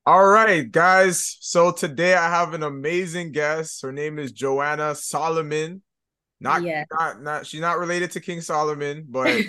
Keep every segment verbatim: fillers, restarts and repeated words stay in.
All right, guys. So today I have an amazing guest. Her name is Joanna Solomon. Not, Yeah. not, not. She's not related to King Solomon, but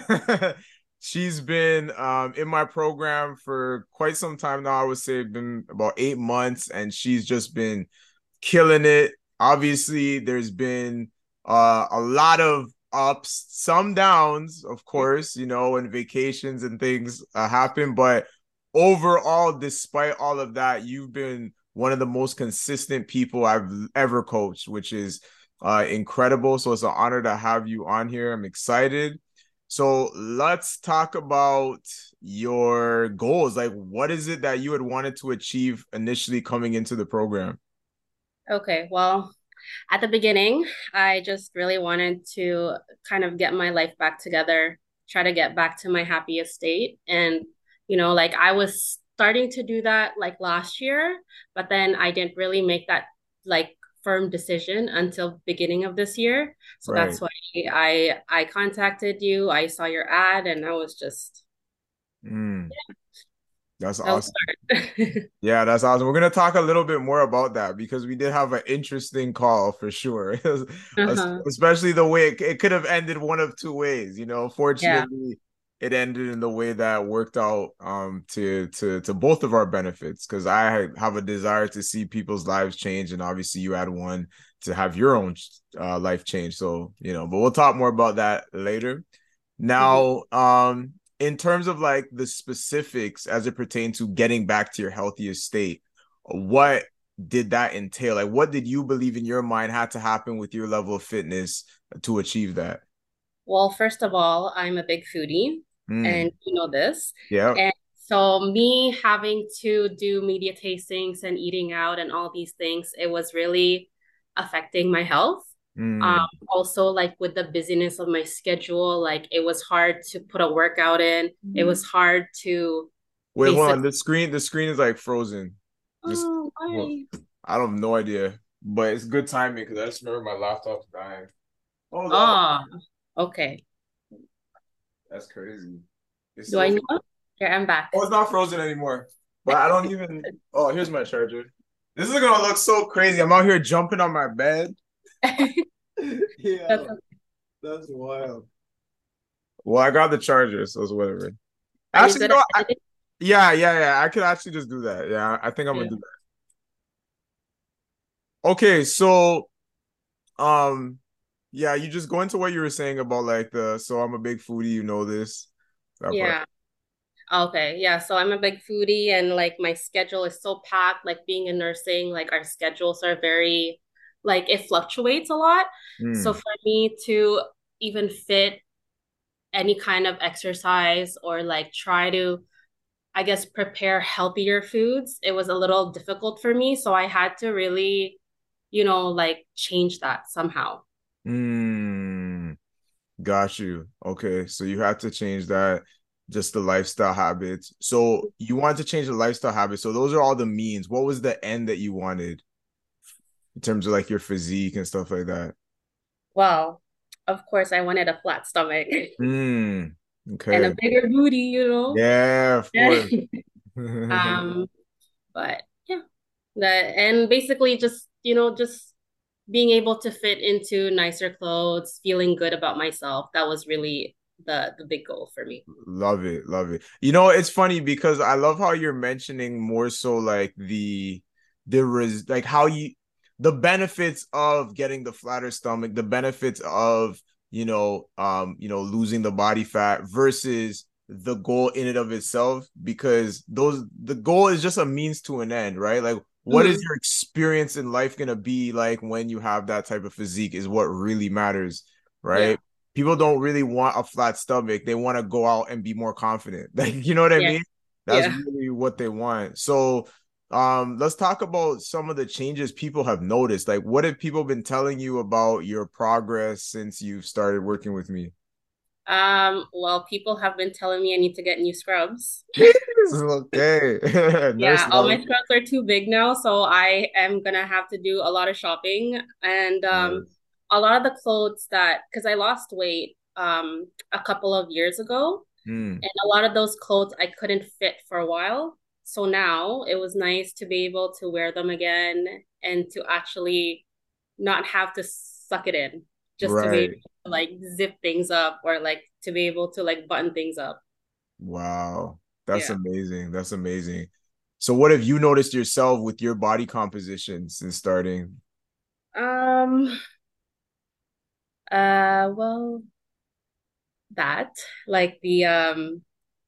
she's been um, in my program for quite some time now. I would say it's been about eight months, and she's just been killing it. Obviously, there's been uh, a lot of ups, some downs, of course, you know, and vacations and things uh, happen. But overall, despite all of that, you've been one of the most consistent people I've ever coached, which is uh, incredible. So it's an honor to have you on here. I'm excited. So let's talk about your goals. Like, what is it that you had wanted to achieve initially coming into the program? Okay. Well, at the beginning, I just really wanted to kind of get my life back together, try to get back to my happiest state. And, you know, like I was starting to do that like last year, but then I didn't really make that like firm decision until beginning of this year. So Right. that's why I I contacted you. I saw your ad and I was just Mm, that's that was awesome. start. Yeah, that's awesome. We're gonna talk a little bit more about that because we did have an interesting call for sure. Uh-huh. Especially the way it, it could have ended one of two ways. You know, Yeah. fortunately, it ended in the way that worked out um to to to both of our benefits because I have a desire to see people's lives change, and obviously you had one to have your own uh, life change. So you know, but we'll talk more about that later. Mhm. Now, um, in terms of like the specifics as it pertains to getting back to your healthiest state, what did that entail? Like, what did you believe in your mind had to happen with your level of fitness to achieve that? Well, first of all, I'm a big foodie, Mm, and you know this. yeah. And so, me having to do media tastings and eating out and all these things, it was really affecting my health. Um, Mm. also, like with the busyness of my schedule, like it was hard to put a workout in. It was hard to Wait, hold on. basically. The screen, the screen is like frozen. Just, Oh, well, why? I don't have no idea, but it's good timing because I just remember my laptop's dying. Hold on. Oh, okay. That's crazy. It's Do I still. know? Here, I'm back. Oh, it's not frozen anymore. But I don't even. Oh, here's my charger. This is gonna look so crazy. I'm out here jumping on my bed. Yeah, That's that's wild. Well, I got the charger, so it's whatever. Are you Actually, you good know, at what? I, editing? yeah, yeah, yeah. I could actually just do that. Yeah, I think I'm gonna do that. Okay, so um, yeah, you just go into what you were saying about like the. So I'm a big foodie. You know this. That part. Yeah. Okay, yeah. So I'm a big foodie and like my schedule is so packed. Like being in nursing, like our schedules are very, like it fluctuates a lot. So Mm. for me to even fit any kind of exercise or like try to, I guess, prepare healthier foods, it was a little difficult for me. So I had to really, you know, like change that somehow. Mm. Got you. Okay, so you had to change that, just the lifestyle habits. So you wanted to change the lifestyle habits. So those are all the means. What was the end that you wanted in terms of like your physique and stuff like that? Well, of course, I wanted a flat stomach Hmm. and Okay. a bigger booty, you know. Yeah, of course. Um, but yeah, that and basically just, you know, just being able to fit into nicer clothes, feeling good about myself. That was really the the big goal for me. Love it, love it. You know, it's funny because I love how you're mentioning more so like the the res like how you the benefits of getting the flatter stomach, the benefits of, you know, um, you know, losing the body fat versus the goal in and of itself, because those the goal is just a means to an end, right? Like what is Mhm. your experience in life gonna be like when you have that type of physique is what really matters, Yeah. right? People don't really want a flat stomach. They want to go out and be more confident. Like, you know what I Yeah. mean? That's Yeah. really what they want. So, um, let's talk about some of the changes people have noticed. Like, what have people been telling you about your progress since you've started working with me? Um, well, people have been telling me I need to get new scrubs. Jeez, okay. Nurse Yeah, all my love. scrubs are too big now, so I am gonna have to do a lot of shopping and um Nice. a lot of the clothes that because I lost weight um a couple of years ago Mm, and a lot of those clothes I couldn't fit for a while. so now it was nice to be able to wear them again and to actually not have to suck it in, just to be able Right. to like zip things up or like to be able to like button things up. Wow. That's Yeah. amazing. That's amazing. So what have you noticed yourself with your body composition since starting? Um, uh, well, that like the um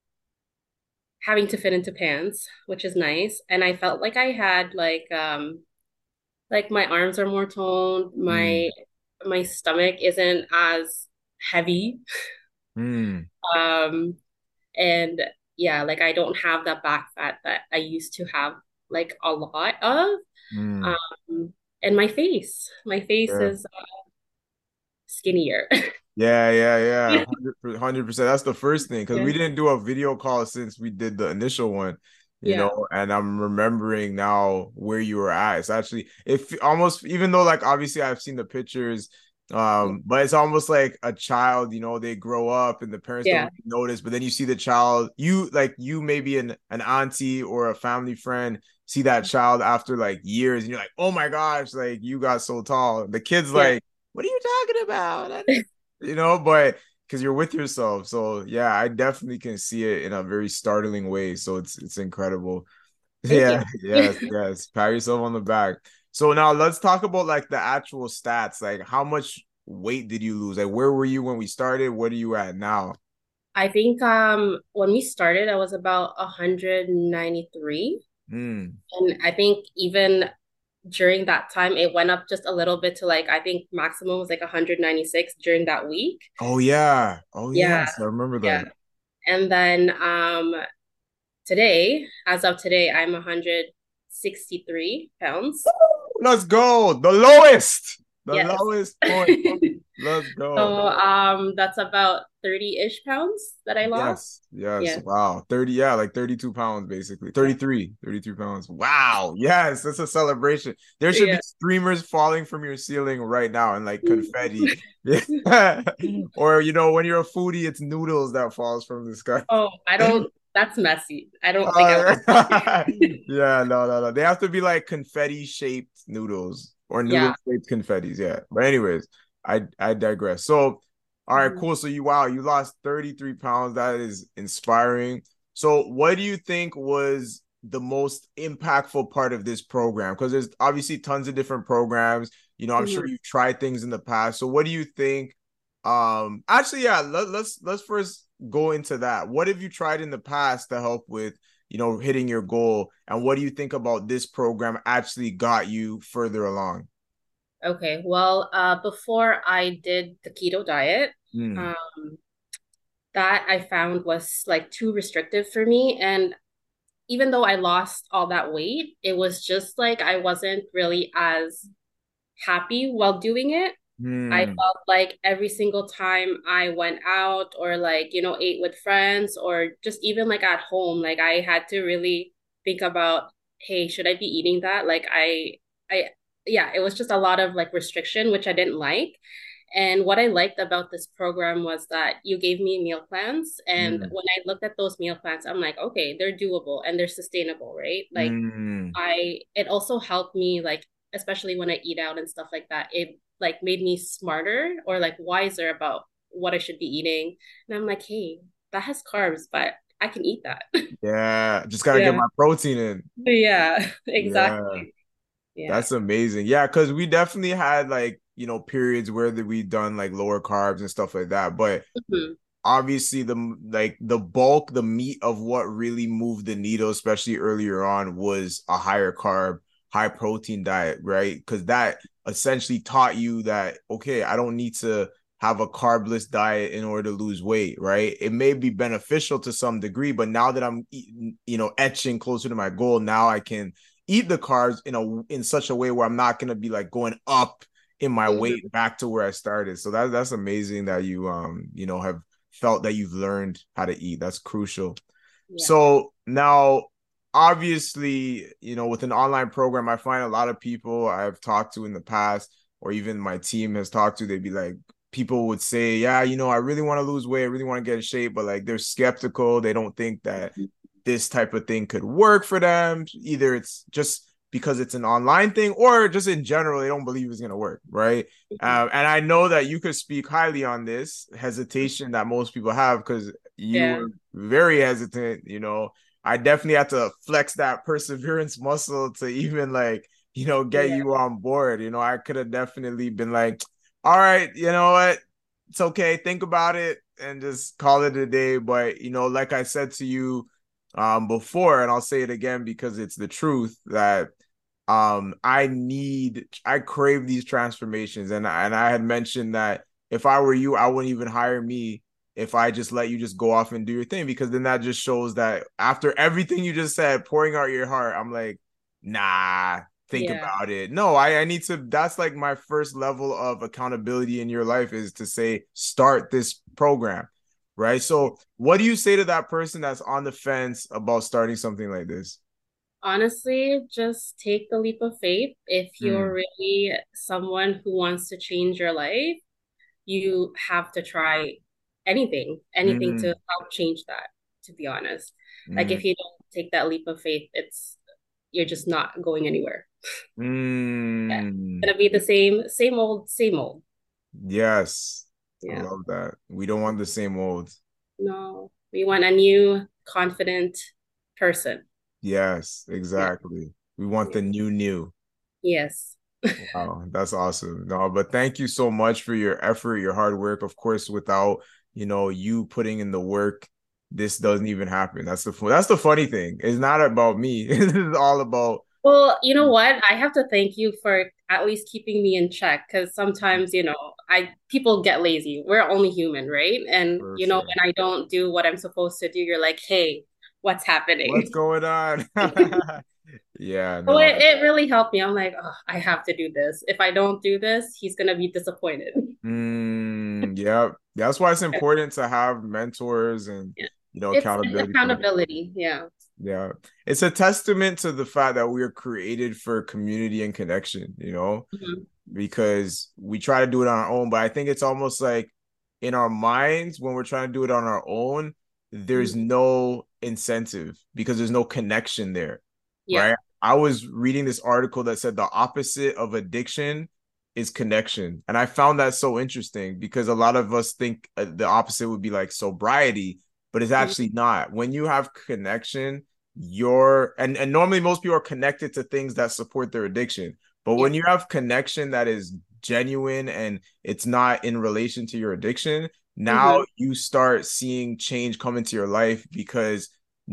having to fit into pants, which is nice. And I felt like I had like um like my arms are more toned, my Mm. my stomach isn't as heavy. Mm. Um and yeah, like I don't have that back fat that I used to have like a lot of. Mm. Um and my face. My face Yeah. is skinnier. Yeah, yeah, yeah. one hundred percent. That's the first thing because Yeah. we didn't do a video call since we did the initial one, you Yeah. know, and I'm remembering now where you were at. It's actually if almost even though like obviously I've seen the pictures, Yeah. um, but it's almost like a child, you know, they grow up and the parents don't Yeah. really notice, but then you see the child, you like you maybe an an auntie or a family friend see that child after like years and you're like, oh my gosh, like you got so tall. The kid's Yeah. like, what are you talking about? I didn't you know, but because you're with yourself. So yeah, I definitely can see it in a very startling way. So it's it's incredible. Thank you. Yeah, yes, yes. Pat yourself on the back. So now let's talk about like the actual stats. Like how much weight did you lose? Like where were you when we started? What are you at now? I think um when we started I was about one hundred ninety-three. Hmm. And I think even during that time it went up just a little bit to like I think maximum was like one hundred ninety-six during that week. Oh yeah. Oh Yeah, yes, I remember yeah. that. And then um today, as of today, I'm one hundred sixty-three pounds. Let's go. The lowest. The Yes. lowest point. Let's go. So um that's about thirty-ish pounds that I lost. Yes, yes. Yeah. Wow. thirty, yeah, like thirty-two pounds basically. Yeah. thirty-three, thirty-three pounds. Wow. Yes, that's a celebration. There should be Yeah. streamers falling from your ceiling right now and like confetti. Yeah. Or you know, when you're a foodie, it's noodles that falls from the sky. Oh, I don't that's messy. I don't think I Uh, want. yeah, no, no, no. They have to be like confetti shaped noodles or noodle Yeah. shaped confettis. Yeah. But anyways, I I digress. So, all right, Mhm. cool. So you wow, you lost thirty-three pounds. That is inspiring. So, what do you think was the most impactful part of this program? Because there's obviously tons of different programs. You know, I'm sure Mhm. you've tried things in the past. So, what do you think? Um, actually, yeah, let, let's let's first go into that. What have you tried in the past to help with, you know, hitting your goal? And what do you think about this program actually got you further along? Okay. Well, uh before I did the keto diet, Mm, um that I found was like too restrictive for me. And even though I lost all that weight, it was just like I wasn't really as happy while doing it. I mm, felt like every single time I went out or like, you know, ate with friends or just even like at home, like I had to really think about, hey, should I be eating that? Like I I yeah, it was just a lot of like restriction, which I didn't like. And what I liked about this program was that you gave me meal plans. And mm, when I looked at those meal plans, I'm like, okay, they're doable and they're sustainable, right? Like mm. I it also helped me like especially when I eat out and stuff like that. It like made me smarter or like wiser about what I should be eating. And I'm like, hey, that has carbs, but I can eat that. Yeah, just gotta get Yeah. my protein in. Yeah, Yeah, exactly. Yeah. that's amazing. Yeah, because we definitely had like, you know, periods where that we done like lower carbs and stuff like that. But Mhm. obviously the like the bulk, the meat of what really moved the needle, especially earlier on, was a higher carb, high protein diet, right? Because that essentially taught you that okay, I don't need to have a carbless diet in order to lose weight, right? It may be beneficial to some degree, but now that I'm eating, you know, etching closer to my goal, now I can eat the carbs in a in such a way where I'm not gonna be like going up in my Mhm. weight back to where I started. So that that's amazing that you um you know have felt that you've learned how to eat. That's crucial. Yeah. So now, obviously, you know, with an online program, I find a lot of people I've talked to in the past, or even my team has talked to, they'd be like, people would say, yeah, you know, I really want to lose weight, I really want to get in shape, but like they're skeptical. They don't think that this type of thing could work for them. Either it's just because it's an online thing, or just in general, they don't believe it's going to work, right? Um, and I know that you could speak highly on this hesitation that most people have, because you Yeah. were very hesitant. You know, I definitely had to flex that perseverance muscle to even like, you know, get Yeah. you on board. You know, I could have definitely been like, all right, you know what? It's okay. Think about it and just call it a day. But, you know, like I said to you um, before, and I'll say it again because it's the truth, that um, I need, I crave these transformations. And, and I had mentioned that if I were you, I wouldn't even hire me if I just let you just go off and do your thing, because then that just shows that after everything you just said, pouring out your heart, I'm like, nah, think Yeah. about it. No, I, I need to, that's like my first level of accountability in your life, is to say, start this program. Right. So what do you say to that person that's on the fence about starting something like this? Honestly, just take the leap of faith. If you're Mm, really someone who wants to change your life, you have to try anything, anything to mm, help change that, to be honest. Like mm, if you don't take that leap of faith, it's you're just not going anywhere. Yeah. mm. It's gonna be the same, same old, same old. Yes. I Yeah. love that. We don't want the same old. No, we want a new, confident person. Yes, Yeah. exactly. We want Yeah. the new new. Yes. Wow, that's awesome. No, but thank you so much for your effort, your hard work. Of course, without, you know, you putting in the work, this doesn't even happen. That's the that's the funny thing. It's not about me. It's all about. Well, you know what? I have to thank you for at least keeping me in check because sometimes, you know, I people get lazy. We're only human, right? And For you know, sure. when I don't do what I'm supposed to do, you're like, "Hey, what's What's happening?" going on? Yeah, So no. it, it really helped me. I'm like, oh, I have to do this. If I don't do this, he's gonna be disappointed. Mm, yeah. That's why it's Yeah, important to have mentors and, yeah. you know, It's accountability partners. accountability. Yeah. Yeah. It's a testament to the fact that we are created for community and connection, you know, Mhm. because we try to do it on our own. But I think it's almost like in our minds, when we're trying to do it on our own, there's Mhm. no incentive because there's no connection there, Yeah. right? I was reading this article that said the opposite of addiction is connection. And I found that so interesting because a lot of us think uh, the opposite would be like sobriety, but it's Mhm. actually not. When you have connection, you're and, and normally most people are connected to things that support their addiction. But Yeah. when you have connection that is genuine and it's not in relation to your addiction, now Hmm. you start seeing change come into your life because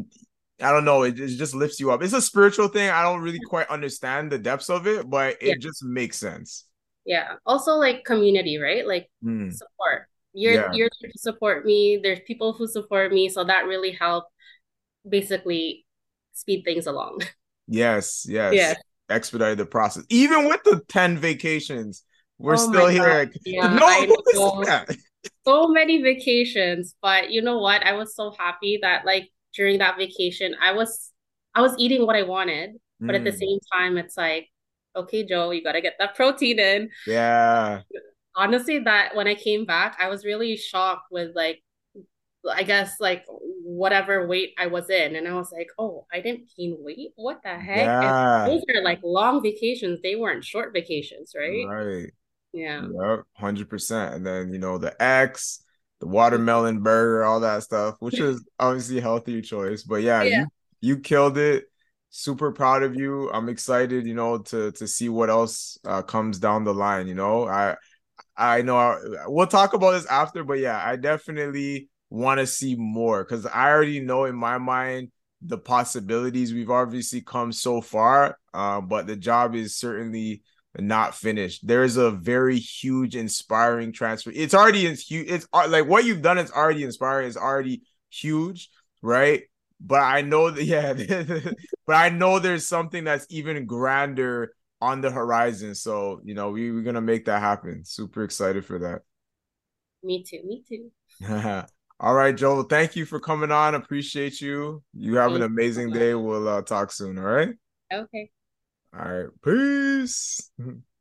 I don't know, it, it just lifts you up. It's a spiritual thing. I don't really quite understand the depths of it, but Yeah. it just makes sense. Yeah. Also like community, right? Like Mm, support. You're yeah. you're there to support me. There's people who support me. So that really helped basically speed things along. Yes, Yeah. yes. Expedite the process. Even with the ten vacations, we're Oh my still God. here. Yeah, No, I who is know. that? So many vacations, but you know what? I was so happy that like during that vacation, I was I was eating what I wanted, but at the Mm, same time, it's like, okay, Joe, you gotta get that protein in. yeah. Honestly, that when I came back, I was really shocked with like I guess like whatever weight I was in. And I was like, oh, I didn't gain weight. What the heck? And Yeah. those are like long vacations. They weren't short vacations, right? Right. Yeah. Yep. one hundred percent. And then, you know, the X, the watermelon burger, all that stuff, which is obviously a healthier choice. But yeah, Yeah. you you killed it. Super proud of you. I'm excited, you know, to to see what else uh, comes down the line, you know. I I know I, we'll talk about this after, but yeah, I definitely want to see more because I already know in my mind the possibilities. We've obviously come so far, uh, but the job is certainly not finished. There's a very huge, inspiring transfer. It's already in huge. It's uh, like what you've done is already inspiring. It's already huge, right? But I know that yeah, but I know there's something that's even grander on the horizon. So, you know, we, we're gonna make that happen. Super excited for Me too. Me too. that. All right, Joel. Thank you for coming on. Appreciate you. You have an Thank you so amazing much. day. We'll uh, talk soon. All right. Okay. All right. Peace.